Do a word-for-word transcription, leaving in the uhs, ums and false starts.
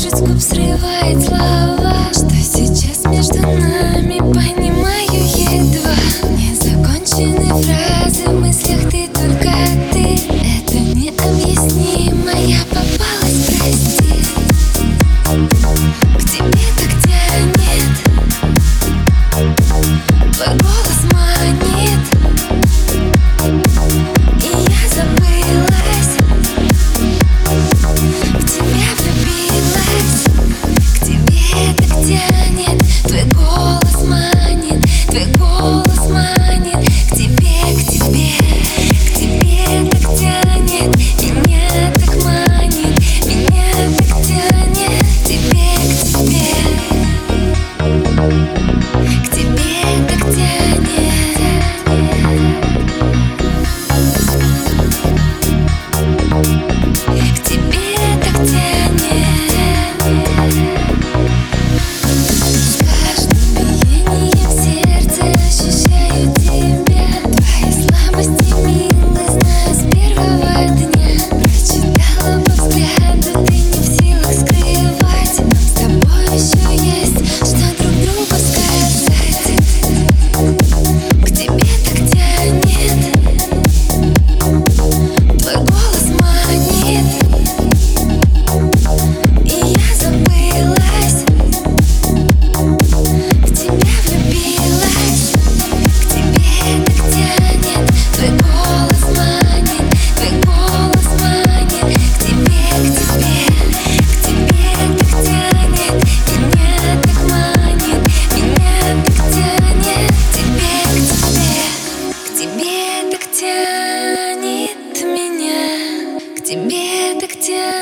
дрожит с губ, срывает слова. Что сейчас между нами, понимаю едва. Незаконченные фразы в мыслях, ты только ты. Это необъяснимо, я попалась, прости. К тебе так тянет, твой голос манит, и я забылась, в тебя влюбилась. К тебе так тянет, твой голос манит, твой голос манит. К тебе, к тебе, к тебе так тянет, меня так манит, меня так тянет. К тебе, к тебе, к тебе так тянет. К тебе так тянет. С каждым биением сердца ощущаю тебя. Твои слабости, милость, знаю с первого дня. Прочитала по взгляду, ты не в силах скрывать. Нам с тобой еще есть, что друг другу сказать. К тебе так тянет, твой голос манит, и я забылась, в тебя влюбилась. К тебе так тянет, твой голос манит, твой голос манит. К тебе, к тебе, к тебе так тянет, меня так манит, меня так тянет. К тебе, к тебе, к тебе так тянет меня, к тебе так тянет.